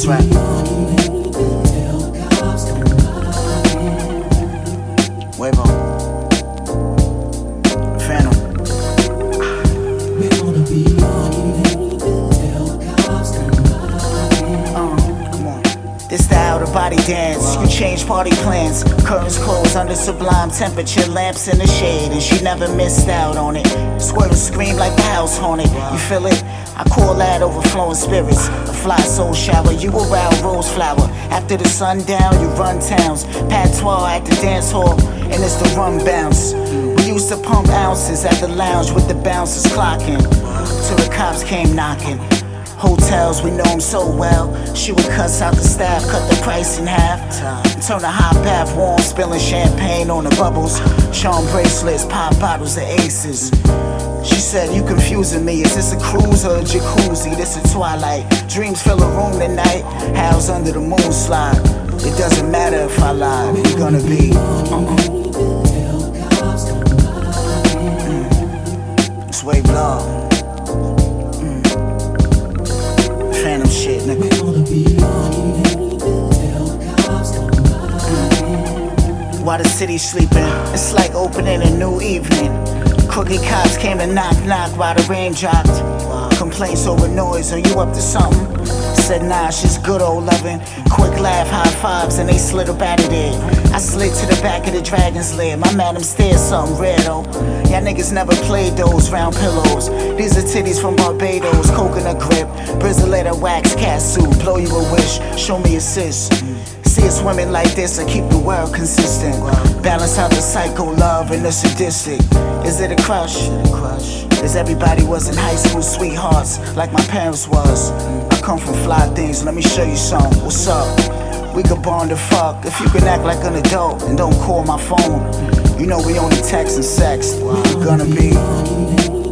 That's right. Wavo. Phantom. Come on. This the out of body dance. You change party plans. Curtains closed under sublime temperature. Lamps in the shade, and she never missed out on it. Squirt and scream like the house haunted. You feel it? I call that overflowing spirits. A fly soul shower, you around rose flower. After the sundown, you run towns. Patois at the dance hall, and it's the run bounce. We used to pump ounces at the lounge with the bouncers clocking, till the cops came knocking. Hotels, we know them so well. She would cuss out the staff, cut the price in half. Turn the hot bath warm, spilling champagne on the bubbles. Charm bracelets, pop bottles of aces. She said, you confusing me, is this a cruise or a jacuzzi? This a twilight, dreams fill a room tonight. House under the moon slide, it doesn't matter if I lie, we're gonna be It's wave love. Phantom shit, nigga. While the city's sleeping, it's like opening a new evening. Crooked cops came to knock while the rain dropped. Complaints over noise, are you up to something? Said nah, she's good old loving. Quick laugh, high fives, and they slid up out of there. I slid to the back of the dragon's lair. My madam stared something rare though. Y'all niggas never played those round pillows. These are titties from Barbados, coconut grip, Brizoletta wax cat suit. Blow you a wish, show me a sis. See us women like this and keep the world consistent. Balance out the psycho love and the sadistic. Is it a crush? Is everybody wasn't high school sweethearts like my parents was? I come from fly things, let me show you something. What's up? We could bond to fuck if you can act like an adult and don't call my phone. You know we only text and sex. We're gonna be